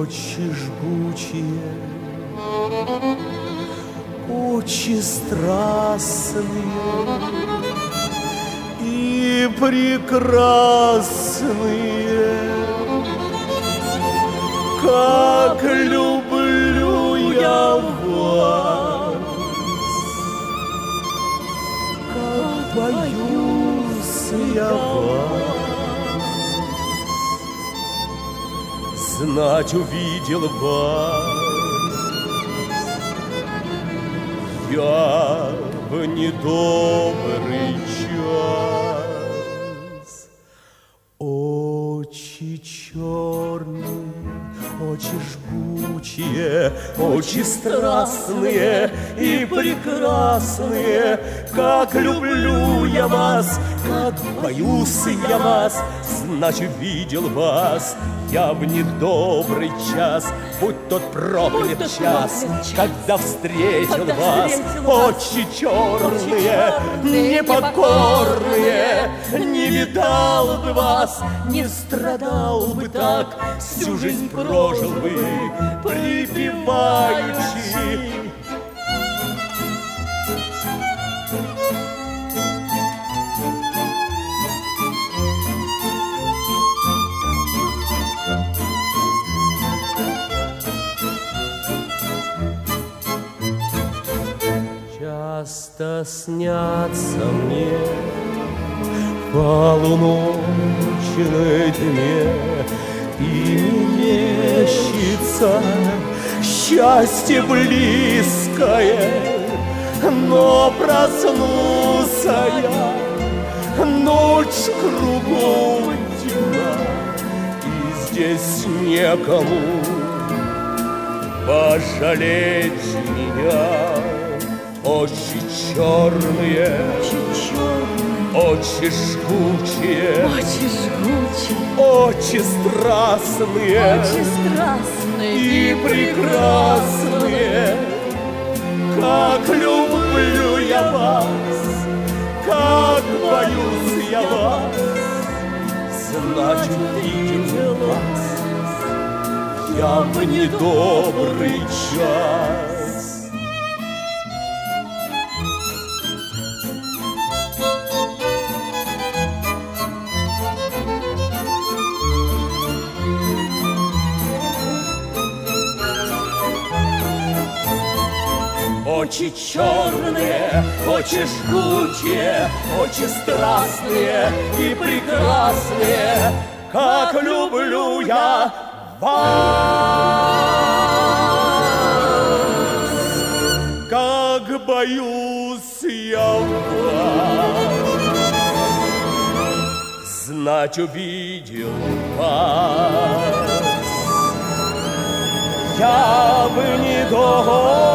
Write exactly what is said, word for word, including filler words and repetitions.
очи жгучие, очи страстные и прекрасные. Как люблю я вас, как боюсь я вас. Знать увидел вас я в недобрый час. Очи черные, очи жгучие, очи страстные и прекрасные. Как люблю я вас, как боюсь я вас. Знать увидел вас я в недобрый час. Будь тот проклят час, час, когда встретил когда вас. Встретил очи черные, непокорные. Не видал бы вас, не страдал бы так. Всю жизнь прожил бы припеваючи. Часто снятся мне полуночной тьме, и мерещится счастье близкое. Но проснулся я, ночь кругом темна, и здесь некому пожалеть меня. Очи черные, очи черные, очи жгучие, очи жгучие, очи страстные, очи страстные и прекрасные. Как люблю я вас, как боюсь я вас. Знать увидел вас я в недобрый час. Очи черные, очи жгучие, очи страстные и прекрасные. Как люблю я вас, как боюсь я вас. Знать увидел вас я бы не дал.